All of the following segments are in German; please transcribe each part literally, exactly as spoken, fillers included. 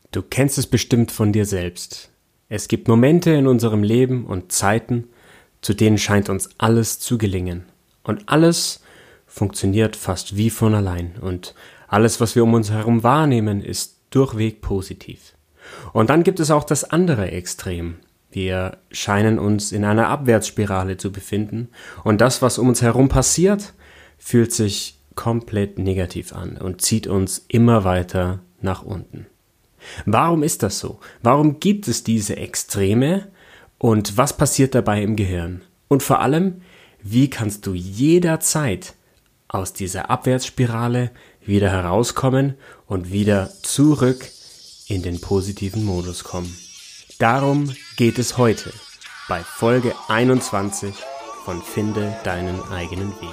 Du kennst es bestimmt von dir selbst. Es gibt Momente in unserem Leben und Zeiten, zu denen scheint uns alles zu gelingen. Und alles funktioniert fast wie von allein. Und alles, was wir um uns herum wahrnehmen, ist durchweg positiv. Und dann gibt es auch das andere Extrem. Wir scheinen uns in einer Abwärtsspirale zu befinden. Und das, was um uns herum passiert, fühlt sich komplett negativ an und zieht uns immer weiter nach unten. Warum ist das so? Warum gibt es diese Extreme und was passiert dabei im Gehirn? Und vor allem, wie kannst du jederzeit aus dieser Abwärtsspirale wieder herauskommen und wieder zurück in den positiven Modus kommen? Darum geht es heute bei Folge einundzwanzig von Finde deinen eigenen Weg.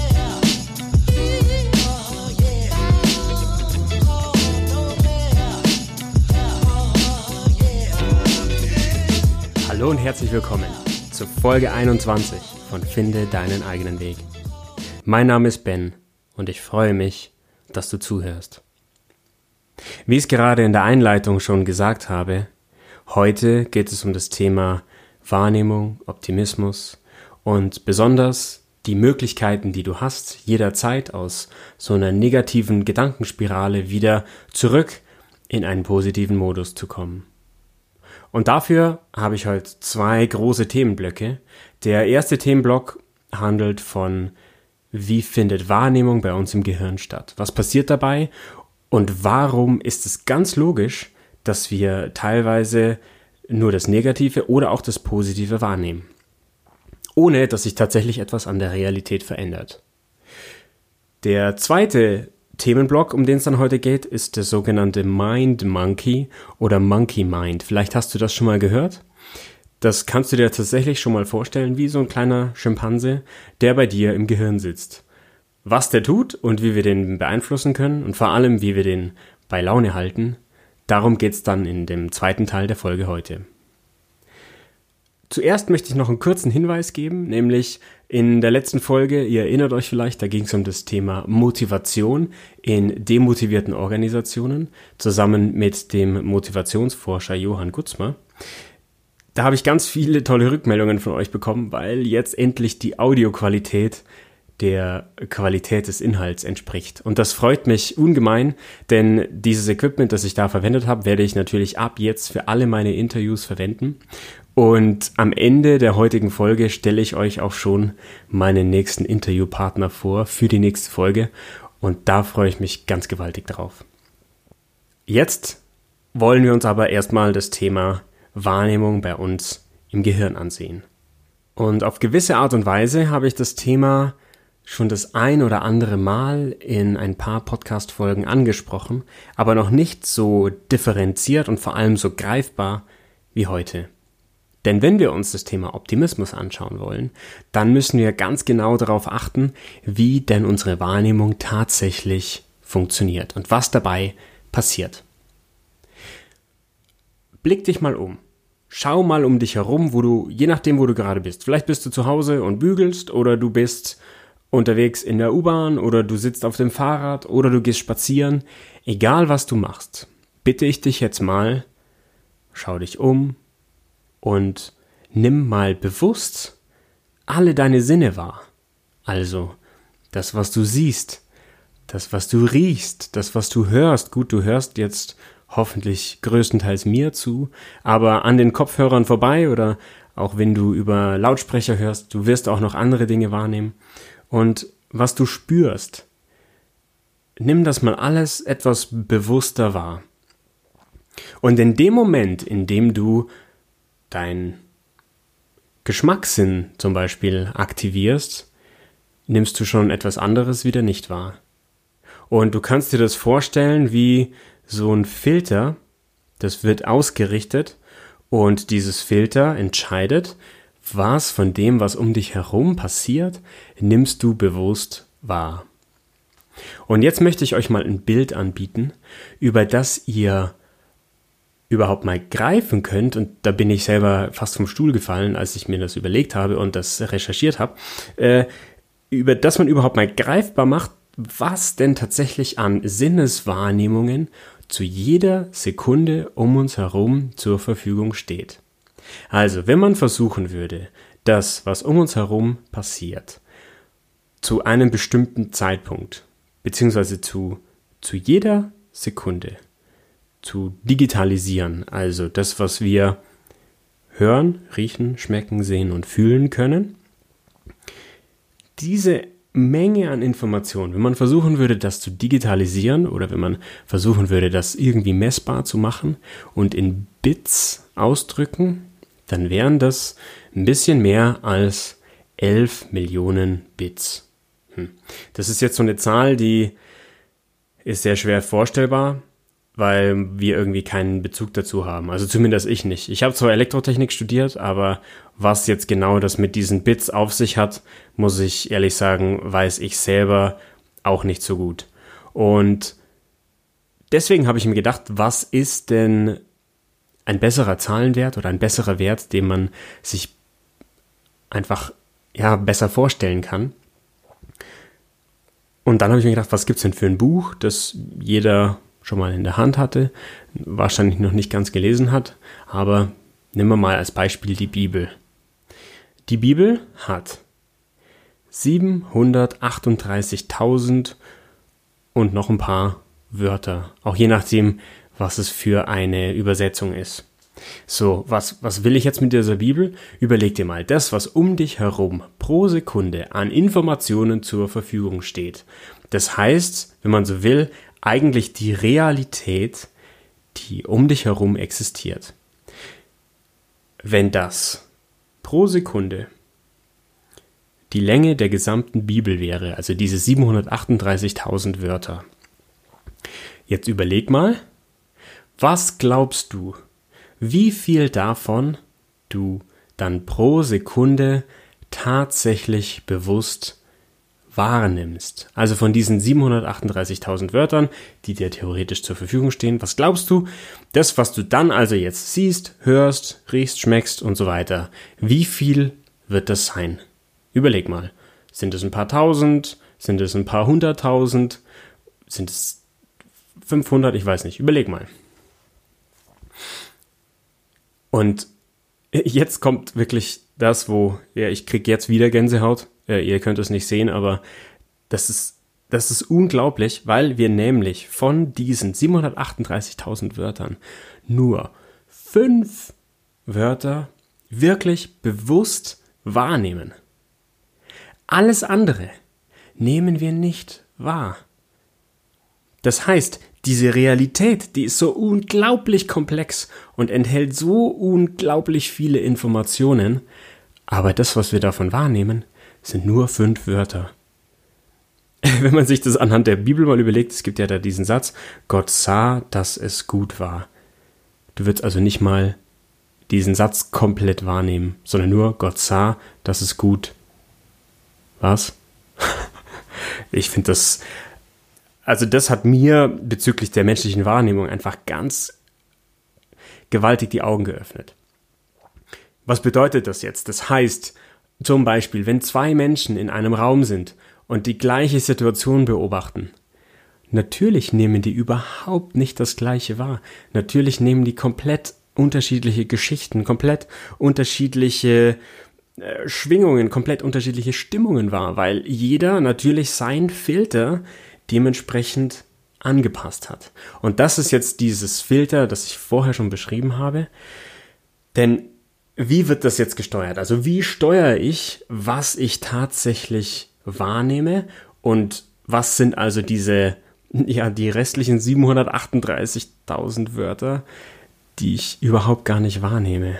Hallo und herzlich willkommen zur Folge einundzwanzig von Finde deinen eigenen Weg. Mein Name ist Ben und ich freue mich, dass du zuhörst. Wie ich es gerade in der Einleitung schon gesagt habe, heute geht es um das Thema Wahrnehmung, Optimismus und besonders die Möglichkeiten, die du hast, jederzeit aus so einer negativen Gedankenspirale wieder zurück in einen positiven Modus zu kommen. Und dafür habe ich heute zwei große Themenblöcke. Der erste Themenblock handelt von, wie findet Wahrnehmung bei uns im Gehirn statt? Was passiert dabei? Und warum ist es ganz logisch, dass wir teilweise nur das Negative oder auch das Positive wahrnehmen, ohne dass sich tatsächlich etwas an der Realität verändert? Der zweite Themenblock, um den es dann heute geht, ist der sogenannte Mind Monkey oder Monkey Mind. Vielleicht hast du das schon mal gehört. Das kannst du dir tatsächlich schon mal vorstellen, wie so ein kleiner Schimpanse, der bei dir im Gehirn sitzt. Was der tut und wie wir den beeinflussen können und vor allem, wie wir den bei Laune halten, darum geht es dann in dem zweiten Teil der Folge heute. Zuerst möchte ich noch einen kurzen Hinweis geben, nämlich in der letzten Folge, ihr erinnert euch vielleicht, da ging es um das Thema Motivation in demotivierten Organisationen, zusammen mit dem Motivationsforscher Johann Gutzmer. Da habe ich ganz viele tolle Rückmeldungen von euch bekommen, weil jetzt endlich die Audioqualität der Qualität des Inhalts entspricht. Und das freut mich ungemein, denn dieses Equipment, das ich da verwendet habe, werde ich natürlich ab jetzt für alle meine Interviews verwenden. Und am Ende der heutigen Folge stelle ich euch auch schon meinen nächsten Interviewpartner vor für die nächste Folge. Und da freue ich mich ganz gewaltig drauf. Jetzt wollen wir uns aber erstmal das Thema Wahrnehmung bei uns im Gehirn ansehen. Und auf gewisse Art und Weise habe ich das Thema schon das ein oder andere Mal in ein paar Podcast-Folgen angesprochen, aber noch nicht so differenziert und vor allem so greifbar wie heute. Denn wenn wir uns das Thema Optimismus anschauen wollen, dann müssen wir ganz genau darauf achten, wie denn unsere Wahrnehmung tatsächlich funktioniert und was dabei passiert. Blick dich mal um. Schau mal um dich herum, wo du, je nachdem, wo du gerade bist. Vielleicht bist du zu Hause und bügelst oder du bist unterwegs in der U-Bahn oder du sitzt auf dem Fahrrad oder du gehst spazieren. Egal, was du machst, bitte ich dich jetzt mal, schau dich um und nimm mal bewusst alle deine Sinne wahr. Also das, was du siehst, das, was du riechst, das, was du hörst. Gut, du hörst jetzt hoffentlich größtenteils mir zu, aber an den Kopfhörern vorbei oder auch wenn du über Lautsprecher hörst, du wirst auch noch andere Dinge wahrnehmen. Und was du spürst, nimm das mal alles etwas bewusster wahr. Und in dem Moment, in dem du dein Geschmackssinn zum Beispiel aktivierst, nimmst du schon etwas anderes wieder nicht wahr. Und du kannst dir das vorstellen wie so ein Filter, das wird ausgerichtet und dieses Filter entscheidet, was von dem, was um dich herum passiert, nimmst du bewusst wahr. Und jetzt möchte ich euch mal ein Bild anbieten, über das ihr überhaupt mal greifen könnt, und da bin ich selber fast vom Stuhl gefallen, als ich mir das überlegt habe und das recherchiert habe, äh, über das man überhaupt mal greifbar macht, was denn tatsächlich an Sinneswahrnehmungen zu jeder Sekunde um uns herum zur Verfügung steht. Also, wenn man versuchen würde, das, was um uns herum passiert, zu einem bestimmten Zeitpunkt, beziehungsweise zu, zu jeder Sekunde zu digitalisieren, also das, was wir hören, riechen, schmecken, sehen und fühlen können, diese Menge an Informationen, wenn man versuchen würde, das zu digitalisieren oder wenn man versuchen würde, das irgendwie messbar zu machen und in Bits ausdrücken, dann wären das ein bisschen mehr als elf Millionen Bits. Hm. Das ist jetzt so eine Zahl, die ist sehr schwer vorstellbar, weil wir irgendwie keinen Bezug dazu haben. Also zumindest ich nicht. Ich habe zwar Elektrotechnik studiert, aber was jetzt genau das mit diesen Bits auf sich hat, muss ich ehrlich sagen, weiß ich selber auch nicht so gut. Und deswegen habe ich mir gedacht, was ist denn ein besserer Zahlenwert oder ein besserer Wert, den man sich einfach ja besser vorstellen kann? Und dann habe ich mir gedacht, was gibt's denn für ein Buch, das jeder schon mal in der Hand hatte, wahrscheinlich noch nicht ganz gelesen hat, aber nehmen wir mal als Beispiel die Bibel. Die Bibel hat siebenhundertachtunddreißigtausend und noch ein paar Wörter, auch je nachdem, was es für eine Übersetzung ist. So, was, was will ich jetzt mit dieser Bibel? Überleg dir mal, das, was um dich herum pro Sekunde an Informationen zur Verfügung steht. Das heißt, wenn man so will, eigentlich die Realität, die um dich herum existiert. Wenn das pro Sekunde die Länge der gesamten Bibel wäre, also diese siebenhundertachtunddreißigtausend Wörter, jetzt überleg mal, was glaubst du, wie viel davon du dann pro Sekunde tatsächlich bewusst wahrnimmst? Also von diesen siebenhundertachtunddreißigtausend Wörtern, die dir theoretisch zur Verfügung stehen, was glaubst du, das, was du dann also jetzt siehst, hörst, riechst, schmeckst und so weiter, wie viel wird das sein? Überleg mal, sind es ein paar tausend, sind es ein paar hunderttausend, sind es fünfhundert, ich weiß nicht, überleg mal. Und jetzt kommt wirklich das, wo, ja, ich kriege jetzt wieder Gänsehaut. Ja, ihr könnt es nicht sehen, aber das ist, das ist unglaublich, weil wir nämlich von diesen siebenhundertachtunddreißigtausend Wörtern nur fünf Wörter wirklich bewusst wahrnehmen. Alles andere nehmen wir nicht wahr. Das heißt, diese Realität, die ist so unglaublich komplex und enthält so unglaublich viele Informationen, aber das, was wir davon wahrnehmen, sind nur fünf Wörter. Wenn man sich das anhand der Bibel mal überlegt, es gibt ja da diesen Satz, Gott sah, dass es gut war. Du wirst also nicht mal diesen Satz komplett wahrnehmen, sondern nur Gott sah, dass es gut. Was? Ich finde das... Also das hat mir bezüglich der menschlichen Wahrnehmung einfach ganz gewaltig die Augen geöffnet. Was bedeutet das jetzt? Das heißt, zum Beispiel, wenn zwei Menschen in einem Raum sind und die gleiche Situation beobachten, natürlich nehmen die überhaupt nicht das Gleiche wahr. Natürlich nehmen die komplett unterschiedliche Geschichten, komplett unterschiedliche äh, Schwingungen, komplett unterschiedliche Stimmungen wahr, weil jeder natürlich seinen Filter dementsprechend angepasst hat. Und das ist jetzt dieses Filter, das ich vorher schon beschrieben habe. Denn wie wird das jetzt gesteuert? Also wie steuere ich, was ich tatsächlich wahrnehme und was sind also diese, ja, die restlichen siebenhundertachtunddreißigtausend Wörter, die ich überhaupt gar nicht wahrnehme?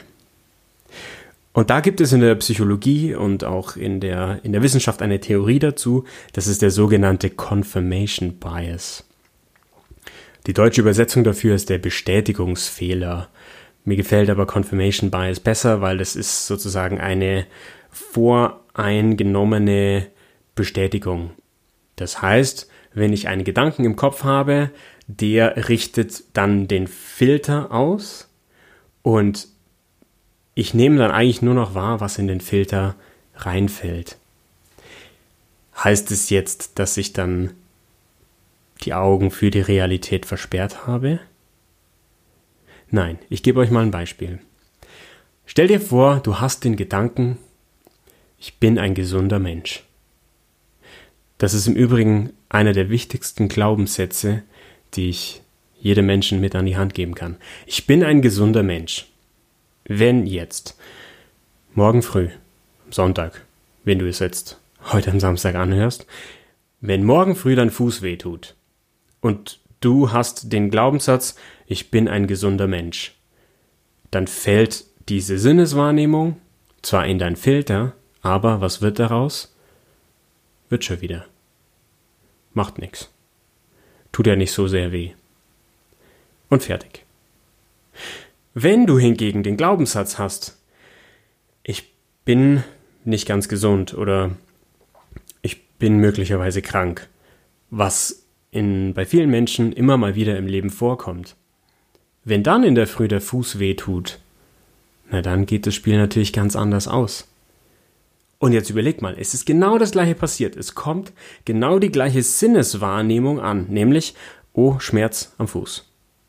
Und da gibt es in der Psychologie und auch in der, in der Wissenschaft eine Theorie dazu, das ist der sogenannte Confirmation Bias. Die deutsche Übersetzung dafür ist der Bestätigungsfehler. Mir gefällt aber Confirmation Bias besser, weil das ist sozusagen eine voreingenommene Bestätigung. Das heißt, wenn ich einen Gedanken im Kopf habe, der richtet dann den Filter aus und ich nehme dann eigentlich nur noch wahr, was in den Filter reinfällt. Heißt es jetzt, dass ich dann die Augen für die Realität versperrt habe? Nein, ich gebe euch mal ein Beispiel. Stell dir vor, du hast den Gedanken, ich bin ein gesunder Mensch. Das ist im Übrigen einer der wichtigsten Glaubenssätze, die ich jedem Menschen mit an die Hand geben kann. Ich bin ein gesunder Mensch. Wenn jetzt, morgen früh, Sonntag, wenn du es jetzt heute am Samstag anhörst, wenn morgen früh dein Fuß wehtut und du hast den Glaubenssatz, ich bin ein gesunder Mensch, dann fällt diese Sinneswahrnehmung zwar in dein Filter, aber was wird daraus? Wird schon wieder. Macht nichts. Tut ja nicht so sehr weh. Und fertig. Wenn du hingegen den Glaubenssatz hast, ich bin nicht ganz gesund oder ich bin möglicherweise krank, was in, bei vielen Menschen immer mal wieder im Leben vorkommt. Wenn dann in der Früh der Fuß wehtut, na dann geht das Spiel natürlich ganz anders aus. Und jetzt überleg mal, es ist genau das gleiche passiert. Es kommt genau die gleiche Sinneswahrnehmung an, nämlich, oh, Schmerz am Fuß.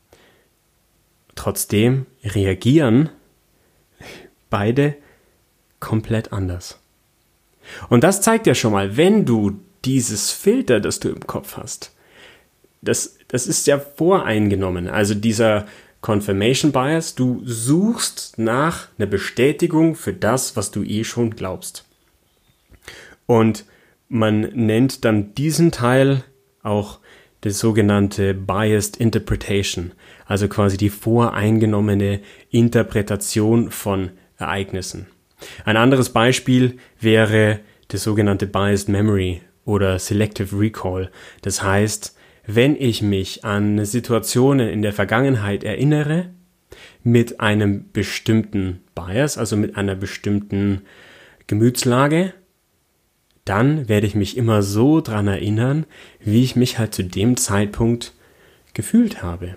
Trotzdem reagieren beide komplett anders. Und das zeigt ja schon mal, wenn du dieses Filter, das du im Kopf hast, das, das ist ja voreingenommen. Also dieser Confirmation Bias, du suchst nach einer Bestätigung für das, was du eh schon glaubst. Und man nennt dann diesen Teil auch das sogenannte Biased Interpretation, also quasi die voreingenommene Interpretation von Ereignissen. Ein anderes Beispiel wäre das sogenannte Biased Memory oder Selective Recall. Das heißt, wenn ich mich an Situationen in der Vergangenheit erinnere, mit einem bestimmten Bias, also mit einer bestimmten Gemütslage, dann werde ich mich immer so dran erinnern, wie ich mich halt zu dem Zeitpunkt gefühlt habe.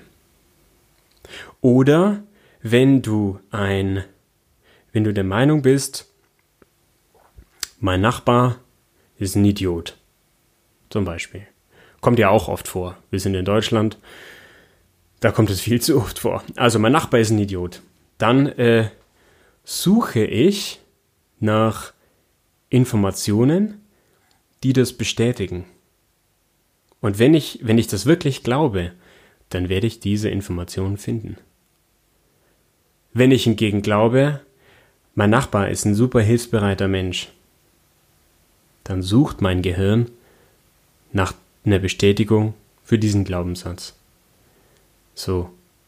Oder wenn du ein, wenn du der Meinung bist, mein Nachbar ist ein Idiot, zum Beispiel. Kommt ja auch oft vor. Wir sind in Deutschland, da kommt es viel zu oft vor. Also mein Nachbar ist ein Idiot. Dann äh, suche ich nach Informationen, die das bestätigen. Und wenn ich, wenn ich das wirklich glaube, dann werde ich diese Informationen finden. Wenn ich hingegen glaube, mein Nachbar ist ein super hilfsbereiter Mensch, dann sucht mein Gehirn nach einer Bestätigung für diesen Glaubenssatz. So.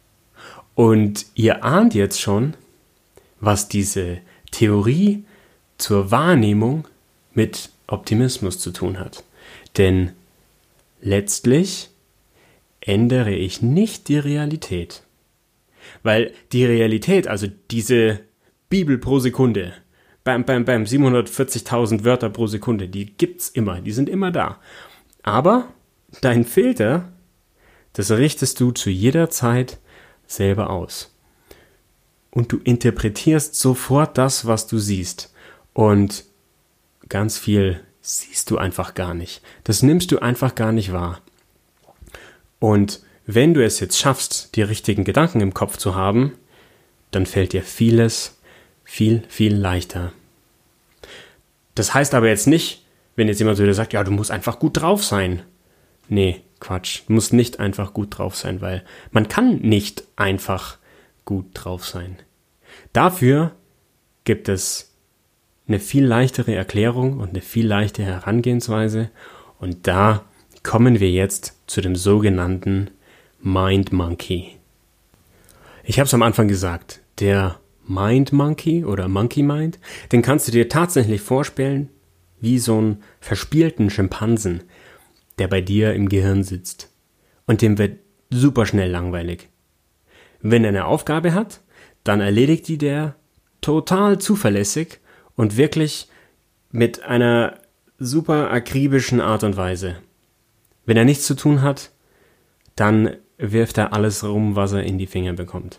Und ihr ahnt jetzt schon, was diese Theorie zur Wahrnehmung mit Optimismus zu tun hat. Denn letztlich ändere ich nicht die Realität. Weil die Realität, also diese Bibel pro Sekunde, bam, bam, bam, siebenhundertvierzigtausend Wörter pro Sekunde, die gibt's immer, die sind immer da. Aber dein Filter, das richtest du zu jeder Zeit selber aus. Und du interpretierst sofort das, was du siehst. Und ganz viel siehst du einfach gar nicht. Das nimmst du einfach gar nicht wahr. Und wenn du es jetzt schaffst, die richtigen Gedanken im Kopf zu haben, dann fällt dir vieles viel, viel leichter. Das heißt aber jetzt nicht, wenn jetzt jemand zu dir sagt, ja, du musst einfach gut drauf sein. Nee, Quatsch. Du musst nicht einfach gut drauf sein, weil man kann nicht einfach gut drauf sein. Dafür gibt es eine viel leichtere Erklärung und eine viel leichtere Herangehensweise. Und da kommen wir jetzt zu dem sogenannten Mind Monkey. Ich habe es am Anfang gesagt, der Mind Monkey oder Monkey Mind, den kannst du dir tatsächlich vorstellen wie so einen verspielten Schimpansen, der bei dir im Gehirn sitzt. Und dem wird super schnell langweilig. Wenn er eine Aufgabe hat, dann erledigt die der total zuverlässig und wirklich mit einer super akribischen Art und Weise. Wenn er nichts zu tun hat, dann wirft er alles rum, was er in die Finger bekommt.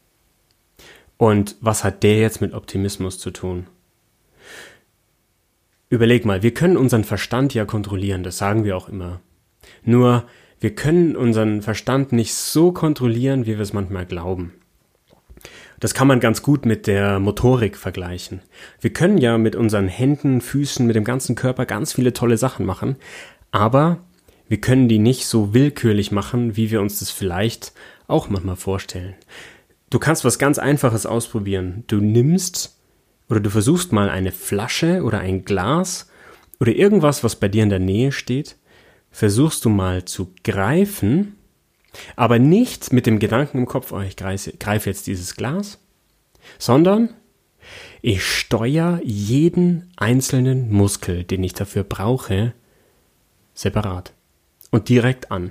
Und was hat der jetzt mit Optimismus zu tun? Überleg mal, wir können unseren Verstand ja kontrollieren, das sagen wir auch immer. Nur, wir können unseren Verstand nicht so kontrollieren, wie wir es manchmal glauben. Das kann man ganz gut mit der Motorik vergleichen. Wir können ja mit unseren Händen, Füßen, mit dem ganzen Körper ganz viele tolle Sachen machen, aber wir können die nicht so willkürlich machen, wie wir uns das vielleicht auch manchmal vorstellen. Du kannst was ganz Einfaches ausprobieren. Du nimmst oder du versuchst mal eine Flasche oder ein Glas oder irgendwas, was bei dir in der Nähe steht, versuchst du mal zu greifen, aber nicht mit dem Gedanken im Kopf, oh, ich greife, greife jetzt dieses Glas, sondern ich steuere jeden einzelnen Muskel, den ich dafür brauche, separat und direkt an.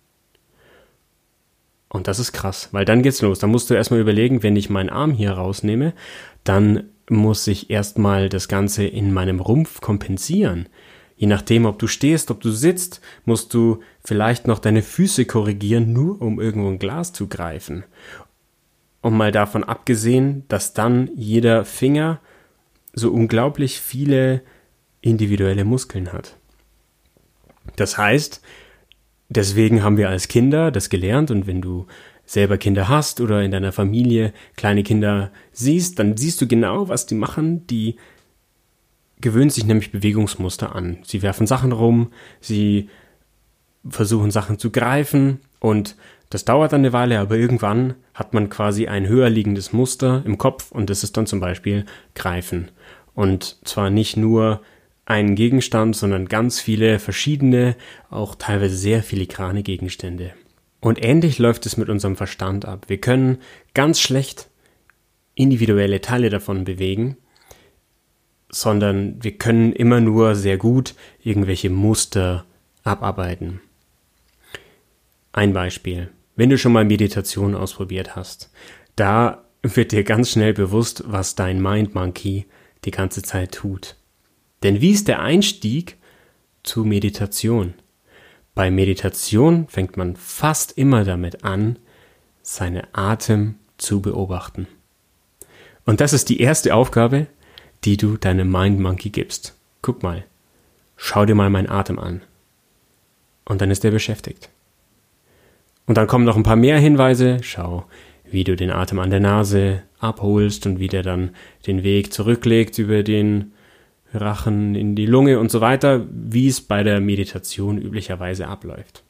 Und das ist krass, weil dann geht's los. Dann musst du erstmal überlegen, wenn ich meinen Arm hier rausnehme, dann muss ich erstmal das Ganze in meinem Rumpf kompensieren. Je nachdem, ob du stehst, ob du sitzt, musst du vielleicht noch deine Füße korrigieren, nur um irgendwo ein Glas zu greifen. Und mal davon abgesehen, dass dann jeder Finger so unglaublich viele individuelle Muskeln hat. Das heißt, deswegen haben wir als Kinder das gelernt, und wenn du selber Kinder hast oder in deiner Familie kleine Kinder siehst, dann siehst du genau, was die machen. Die gewöhnen sich nämlich Bewegungsmuster an. Sie werfen Sachen rum, sie versuchen Sachen zu greifen, und das dauert dann eine Weile, aber irgendwann hat man quasi ein höher liegendes Muster im Kopf, und das ist dann zum Beispiel Greifen. Und zwar nicht nur einen Gegenstand, sondern ganz viele verschiedene, auch teilweise sehr filigrane Gegenstände. Und ähnlich läuft es mit unserem Verstand ab. Wir können ganz schlecht individuelle Teile davon bewegen, sondern wir können immer nur sehr gut irgendwelche Muster abarbeiten. Ein Beispiel. Wenn du schon mal Meditation ausprobiert hast, da wird dir ganz schnell bewusst, was dein Mind Monkey die ganze Zeit tut. Denn wie ist der Einstieg zu Meditation? Bei Meditation fängt man fast immer damit an, seinen Atem zu beobachten. Und das ist die erste Aufgabe, die du deinem Mind Monkey gibst. Guck mal, schau dir mal meinen Atem an. Und dann ist er beschäftigt. Und dann kommen noch ein paar mehr Hinweise. Schau, wie du den Atem an der Nase abholst und wie der dann den Weg zurücklegt über den Rachen in die Lunge und so weiter, wie es bei der Meditation üblicherweise abläuft.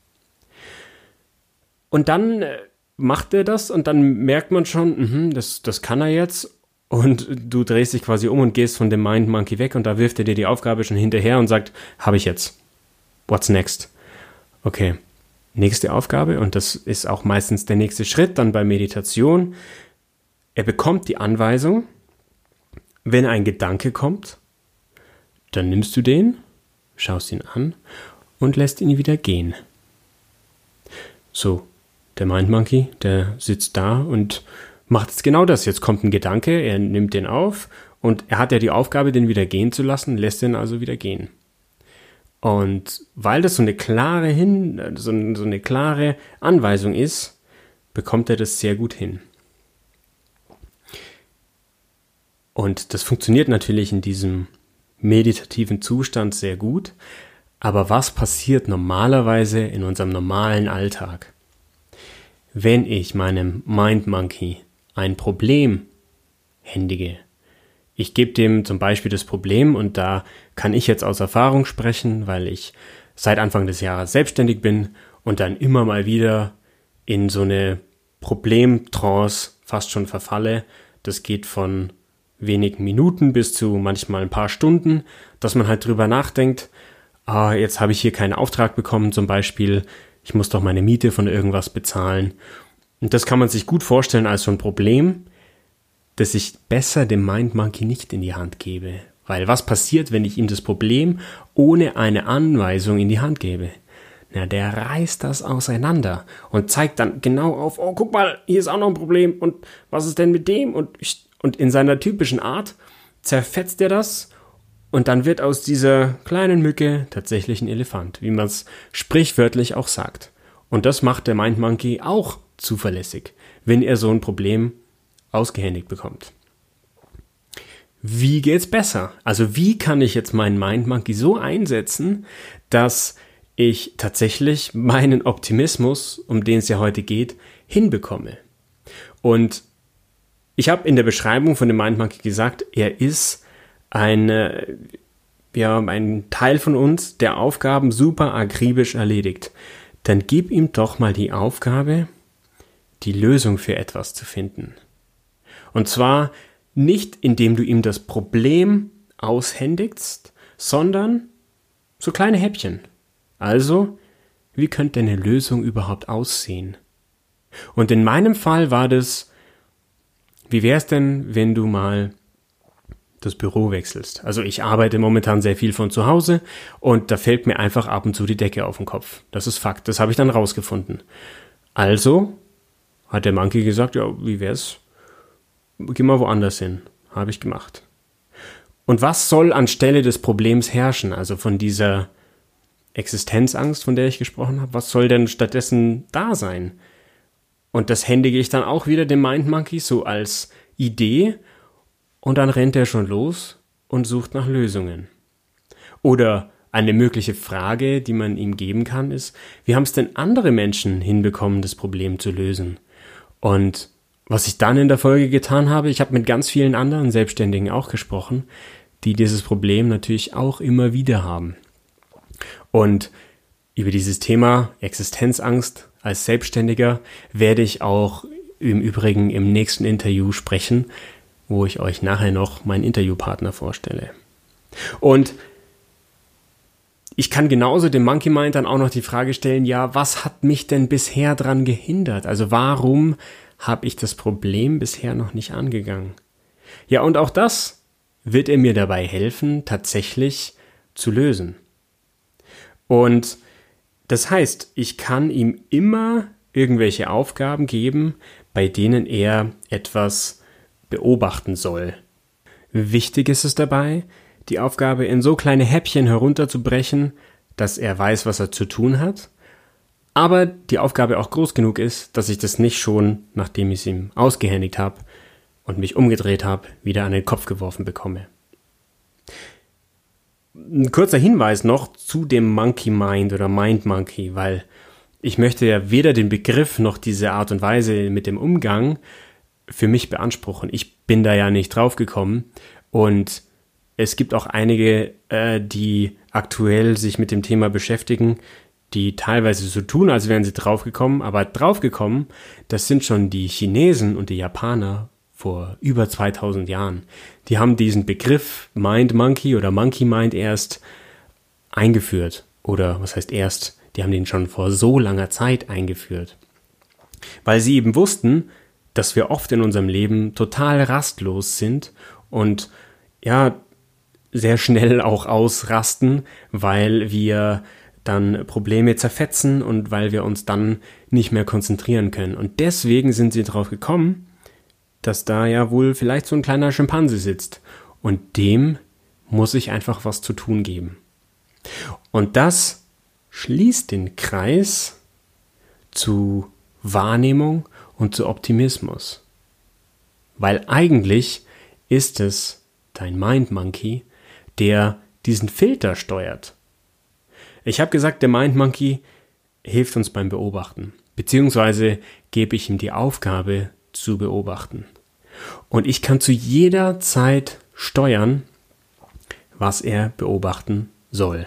Und dann macht er das, und dann merkt man schon, mh, das, das kann er jetzt, und du drehst dich quasi um und gehst von dem Mind Monkey weg, und da wirft er dir die Aufgabe schon hinterher und sagt, habe ich jetzt. What's next? Okay, nächste Aufgabe, und das ist auch meistens der nächste Schritt dann bei Meditation. Er bekommt die Anweisung, wenn ein Gedanke kommt, dann nimmst du den, schaust ihn an und lässt ihn wieder gehen. So, der Mind Monkey, der sitzt da und macht jetzt genau das. Jetzt kommt ein Gedanke, er nimmt den auf, und er hat ja die Aufgabe, den wieder gehen zu lassen, lässt den also wieder gehen. Und weil das so eine klare hin, so eine klare Anweisung ist, bekommt er das sehr gut hin. Und das funktioniert natürlich in diesem meditativen Zustand sehr gut. Aber was passiert normalerweise in unserem normalen Alltag? Wenn ich meinem Mind Monkey ein Problem händige, ich gebe dem zum Beispiel das Problem, und da kann ich jetzt aus Erfahrung sprechen, weil ich seit Anfang des Jahres selbstständig bin und dann immer mal wieder in so eine Problemtrance fast schon verfalle. Das geht von wenigen Minuten bis zu manchmal ein paar Stunden, dass man halt drüber nachdenkt, ah, jetzt habe ich hier keinen Auftrag bekommen, zum Beispiel, ich muss doch meine Miete von irgendwas bezahlen. Und das kann man sich gut vorstellen als so ein Problem, das ich besser dem Mind Monkey nicht in die Hand gebe. Weil was passiert, wenn ich ihm das Problem ohne eine Anweisung in die Hand gebe? Na, der reißt das auseinander und zeigt dann genau auf, oh, guck mal, hier ist auch noch ein Problem, und was ist denn mit dem? Und ich Und in seiner typischen Art zerfetzt er das, und dann wird aus dieser kleinen Mücke tatsächlich ein Elefant, wie man es sprichwörtlich auch sagt. Und das macht der Mind Monkey auch zuverlässig, wenn er so ein Problem ausgehändigt bekommt. Wie geht's besser? Also wie kann ich jetzt meinen Mind Monkey so einsetzen, dass ich tatsächlich meinen Optimismus, um den es ja heute geht, hinbekomme. Und ich habe in der Beschreibung von dem Mindmonkey gesagt, er ist eine, ja, ein Teil von uns, der Aufgaben super akribisch erledigt. Dann gib ihm doch mal die Aufgabe, die Lösung für etwas zu finden. Und zwar nicht, indem du ihm das Problem aushändigst, sondern so kleine Häppchen. Also, wie könnte eine Lösung überhaupt aussehen? Und in meinem Fall war das, wie wäre es denn, wenn du mal das Büro wechselst? Also ich arbeite momentan sehr viel von zu Hause und da fällt mir einfach ab und zu die Decke auf den Kopf. Das ist Fakt, das habe ich dann rausgefunden. Also hat der Monkey gesagt, ja, wie wär's? Geh mal woanders hin. Habe ich gemacht. Und was soll anstelle des Problems herrschen? Also von dieser Existenzangst, von der ich gesprochen habe, was soll denn stattdessen da sein? Und das händige ich dann auch wieder dem Mindmonkey so als Idee und dann rennt er schon los und sucht nach Lösungen. Oder eine mögliche Frage, die man ihm geben kann, ist, wie haben es denn andere Menschen hinbekommen, das Problem zu lösen? Und was ich dann in der Folge getan habe, ich habe mit ganz vielen anderen Selbstständigen auch gesprochen, die dieses Problem natürlich auch immer wieder haben. Und über dieses Thema Existenzangst als Selbstständiger werde ich auch im Übrigen im nächsten Interview sprechen, wo ich euch nachher noch meinen Interviewpartner vorstelle. Und ich kann genauso dem Monkey Mind dann auch noch die Frage stellen, ja, was hat mich denn bisher dran gehindert? Also warum habe ich das Problem bisher noch nicht angegangen? Ja, und auch das wird er mir dabei helfen, tatsächlich zu lösen. Und das heißt, ich kann ihm immer irgendwelche Aufgaben geben, bei denen er etwas beobachten soll. Wichtig ist es dabei, die Aufgabe in so kleine Häppchen herunterzubrechen, dass er weiß, was er zu tun hat, aber die Aufgabe auch groß genug ist, dass ich das nicht schon, nachdem ich es ihm ausgehändigt habe und mich umgedreht habe, wieder an den Kopf geworfen bekomme. Ein kurzer Hinweis noch zu dem Monkey Mind oder Mind Monkey, weil ich möchte ja weder den Begriff noch diese Art und Weise mit dem Umgang für mich beanspruchen. Ich bin da ja nicht drauf gekommen und es gibt auch einige, äh, die aktuell sich mit dem Thema beschäftigen, die teilweise so tun, als wären sie draufgekommen, aber draufgekommen, das sind schon die Chinesen und die Japaner vor über zweitausend Jahren. Die haben diesen Begriff Mind Monkey oder Monkey Mind erst eingeführt. Oder was heißt erst? Die haben den schon vor so langer Zeit eingeführt. Weil sie eben wussten, dass wir oft in unserem Leben total rastlos sind und ja, sehr schnell auch ausrasten, weil wir dann Probleme zerfetzen und weil wir uns dann nicht mehr konzentrieren können. Und deswegen sind sie drauf gekommen, dass da ja wohl vielleicht so ein kleiner Schimpanse sitzt. Und dem muss ich einfach was zu tun geben. Und das schließt den Kreis zu Wahrnehmung und zu Optimismus. Weil eigentlich ist es dein Mind Monkey, der diesen Filter steuert. Ich habe gesagt, der Mind Monkey hilft uns beim Beobachten, beziehungsweise gebe ich ihm die Aufgabe zu beobachten. Und ich kann zu jeder Zeit steuern, was er beobachten soll.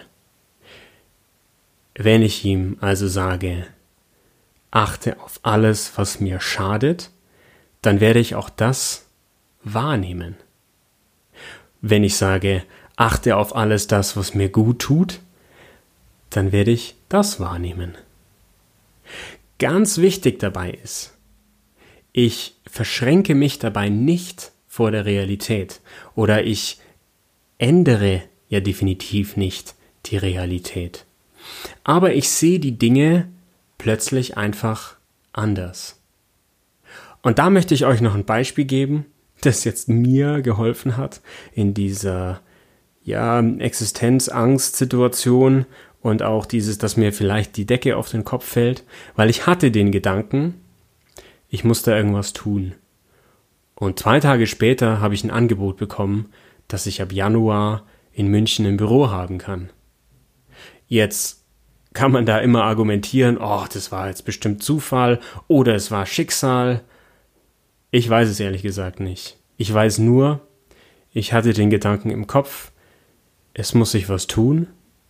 Wenn ich ihm also sage, achte auf alles, was mir schadet, dann werde ich auch das wahrnehmen. Wenn ich sage, achte auf alles das, was mir gut tut, dann werde ich das wahrnehmen. Ganz wichtig dabei ist, ich verschränke mich dabei nicht vor der Realität oder ich ändere ja definitiv nicht die Realität. Aber ich sehe die Dinge plötzlich einfach anders. Und da möchte ich euch noch ein Beispiel geben, das jetzt mir geholfen hat in dieser ja, Existenzangst-Situation und auch dieses, dass mir vielleicht die Decke auf den Kopf fällt, weil ich hatte den Gedanken, ich muss da irgendwas tun. Und zwei Tage später habe ich ein Angebot bekommen, dass ich ab Januar in München ein Büro haben kann. Jetzt kann man da immer argumentieren, oh, das war jetzt bestimmt Zufall oder es war Schicksal. Ich weiß es ehrlich gesagt nicht. Ich weiß nur, ich hatte den Gedanken im Kopf, es muss sich was tun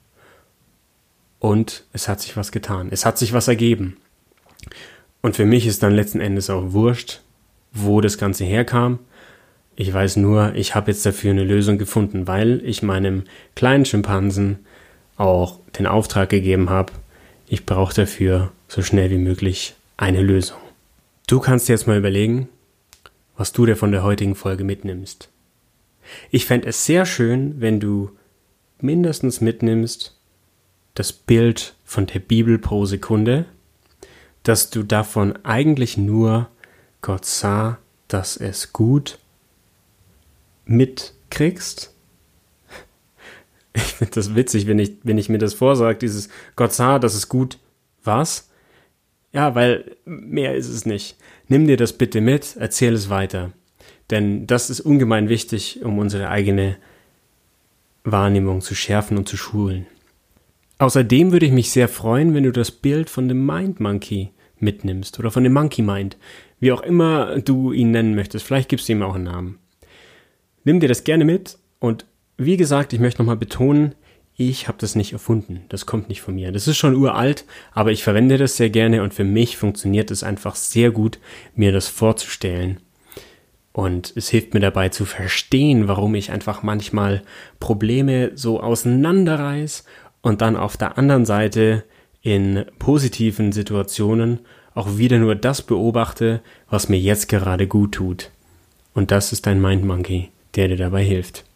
und es hat sich was getan. Es hat sich was ergeben. Und für mich ist dann letzten Endes auch wurscht, wo das Ganze herkam. Ich weiß nur, ich habe jetzt dafür eine Lösung gefunden, weil ich meinem kleinen Schimpansen auch den Auftrag gegeben habe, ich brauche dafür so schnell wie möglich eine Lösung. Du kannst dir jetzt mal überlegen, was du dir von der heutigen Folge mitnimmst. Ich fände es sehr schön, wenn du mindestens mitnimmst das Bild von der Bibel pro Sekunde, dass du davon eigentlich nur Gott sah, dass es gut mitkriegst. Ich finde das witzig, wenn ich, wenn ich mir das vorsage, dieses Gott sah, dass es gut was. Ja, weil mehr ist es nicht. Nimm dir das bitte mit, erzähl es weiter. Denn das ist ungemein wichtig, um unsere eigene Wahrnehmung zu schärfen und zu schulen. Außerdem würde ich mich sehr freuen, wenn du das Bild von dem Mind Monkey mitnimmst oder von dem Monkey Mind, wie auch immer du ihn nennen möchtest. Vielleicht gibst du ihm auch einen Namen. Nimm dir das gerne mit und wie gesagt, ich möchte nochmal betonen, ich habe das nicht erfunden. Das kommt nicht von mir. Das ist schon uralt, aber ich verwende das sehr gerne und für mich funktioniert es einfach sehr gut, mir das vorzustellen. Und es hilft mir dabei zu verstehen, warum ich einfach manchmal Probleme so auseinanderreiß und dann auf der anderen Seite in positiven Situationen auch wieder nur das beobachte, was mir jetzt gerade gut tut. Und das ist dein Mind Monkey, der dir dabei hilft.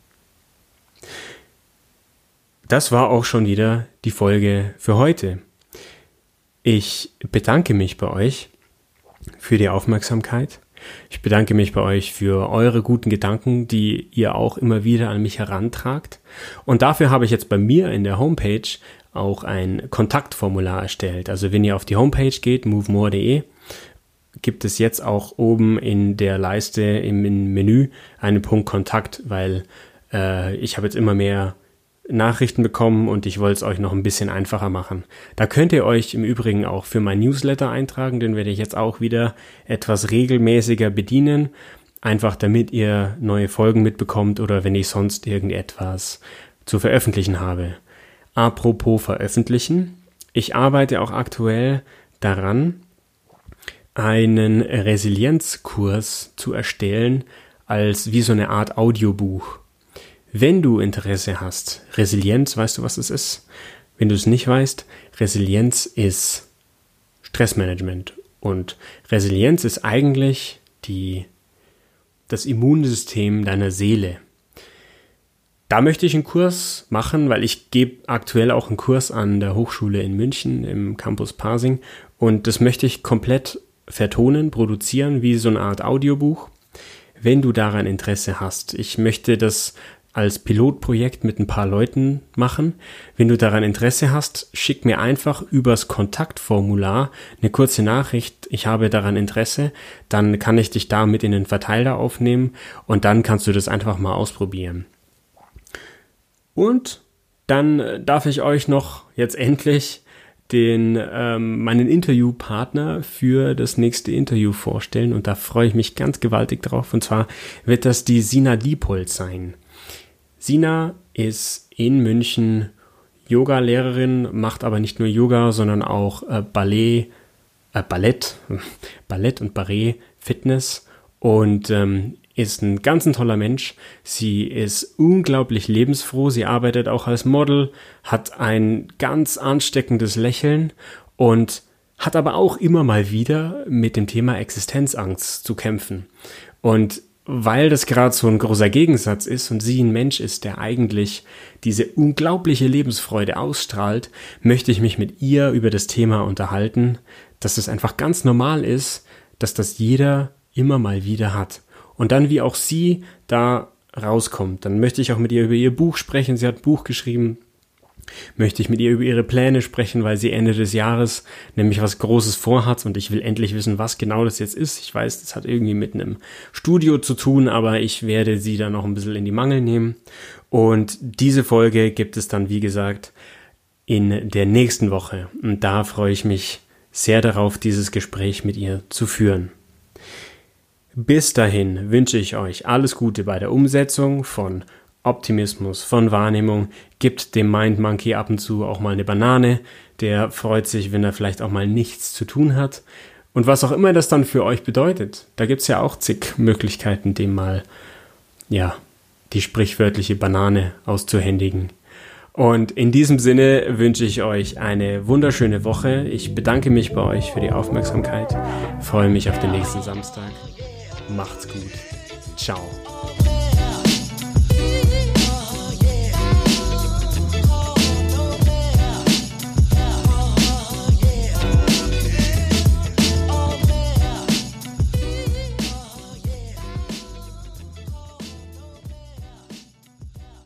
Das war auch schon wieder die Folge für heute. Ich bedanke mich bei euch für die Aufmerksamkeit. Ich bedanke mich bei euch für eure guten Gedanken, die ihr auch immer wieder an mich herantragt. Und dafür habe ich jetzt bei mir in der Homepage auch ein Kontaktformular erstellt. Also wenn ihr auf die Homepage geht, move more punkt de, gibt es jetzt auch oben in der Leiste im Menü einen Punkt Kontakt, weil äh, ich habe jetzt immer mehr Nachrichten bekommen und ich wollte es euch noch ein bisschen einfacher machen. Da könnt ihr euch im Übrigen auch für mein Newsletter eintragen, den werde ich jetzt auch wieder etwas regelmäßiger bedienen, einfach damit ihr neue Folgen mitbekommt oder wenn ich sonst irgendetwas zu veröffentlichen habe. Apropos veröffentlichen, ich arbeite auch aktuell daran, einen Resilienzkurs zu erstellen als wie so eine Art Audiobuch. Wenn du Interesse hast, Resilienz, weißt du, was es ist? Wenn du es nicht weißt, Resilienz ist Stressmanagement. Und Resilienz ist eigentlich die, das Immunsystem deiner Seele. Da möchte ich einen Kurs machen, weil ich gebe aktuell auch einen Kurs an der Hochschule in München im Campus Pasing. Und das möchte ich komplett vertonen, produzieren, wie so eine Art Audiobuch. Wenn du daran Interesse hast, ich möchte das als Pilotprojekt mit ein paar Leuten machen. Wenn du daran Interesse hast, schick mir einfach übers Kontaktformular eine kurze Nachricht, ich habe daran Interesse, dann kann ich dich da mit in den Verteiler aufnehmen und dann kannst du das einfach mal ausprobieren. Und dann darf ich euch noch jetzt endlich den ähm, meinen Interviewpartner für das nächste Interview vorstellen und da freue ich mich ganz gewaltig drauf und zwar wird das die Sina Diepold sein. Sina ist in München Yoga-Lehrerin, macht aber nicht nur Yoga, sondern auch äh, Ballet, äh, Ballett, Ballett und Barret, Fitness und ähm, ist ein ganz ein toller Mensch. Sie ist unglaublich lebensfroh, sie arbeitet auch als Model, hat ein ganz ansteckendes Lächeln und hat aber auch immer mal wieder mit dem Thema Existenzangst zu kämpfen. Und weil das gerade so ein großer Gegensatz ist und sie ein Mensch ist, der eigentlich diese unglaubliche Lebensfreude ausstrahlt, möchte ich mich mit ihr über das Thema unterhalten, dass es einfach ganz normal ist, dass das jeder immer mal wieder hat. Und dann, wie auch sie da rauskommt, dann möchte ich auch mit ihr über ihr Buch sprechen. Sie hat ein Buch geschrieben, möchte ich mit ihr über ihre Pläne sprechen, weil sie Ende des Jahres nämlich was Großes vorhat und ich will endlich wissen, was genau das jetzt ist. Ich weiß, das hat irgendwie mit einem Studio zu tun, aber ich werde sie da noch ein bisschen in die Mangel nehmen. Und diese Folge gibt es dann, wie gesagt, in der nächsten Woche. Und da freue ich mich sehr darauf, dieses Gespräch mit ihr zu führen. Bis dahin wünsche ich euch alles Gute bei der Umsetzung von Optimismus, von Wahrnehmung. Gibt dem Mind Monkey ab und zu auch mal eine Banane. Der freut sich, wenn er vielleicht auch mal nichts zu tun hat. Und was auch immer das dann für euch bedeutet, da gibt es ja auch zig Möglichkeiten, dem mal, ja, die sprichwörtliche Banane auszuhändigen. Und in diesem Sinne wünsche ich euch eine wunderschöne Woche. Ich bedanke mich bei euch für die Aufmerksamkeit. Freue mich auf den nächsten Samstag. Macht's gut. Ciao.